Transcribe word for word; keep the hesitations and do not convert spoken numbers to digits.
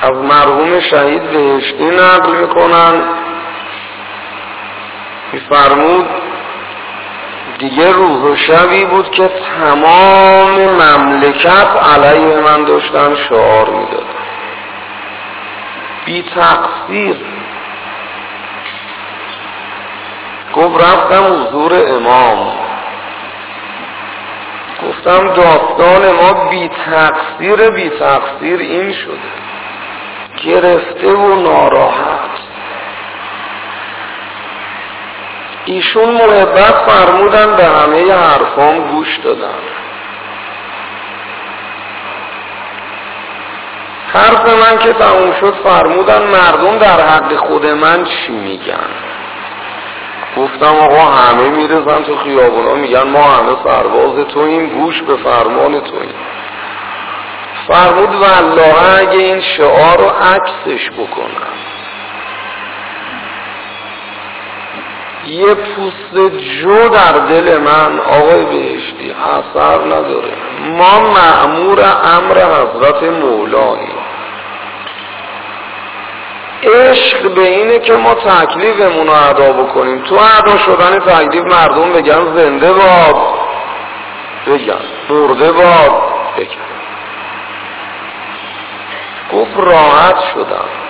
از مرحوم شهید بهشتی نقل میکنن، میفرمود دیگه روز و شبی بود که تمام مملکت علیه من داشتن شعار میداد، بی تقصیر. گفت رفتم حضور امام، گفتم داستان ما بی تقصیر بی تقصیر این شده، گرفته و ناراحت. ایشون محبت فرمودن، به همه حرفام گوش دادن. حرف من که تموم شد فرمودن مردم در حق خود من چی میگن؟ گفتم آقا همه میرزن تو خیابونا میگن ما همه سرباز توییم، گوش به فرمان توییم. فرمود والله اگه این شعار رو عکسش بکنن، یه پوست جو در دل من آقای بهشتی اثر نداره. ما مأمور امر حضرت مولاییم. عشق به اینه که ما تکلیفمون رو ادا بکنیم. تو ادا شدن تکلیف مردم بگن زنده باد، بگن مرده باد، بگن. گفت راحت شدم.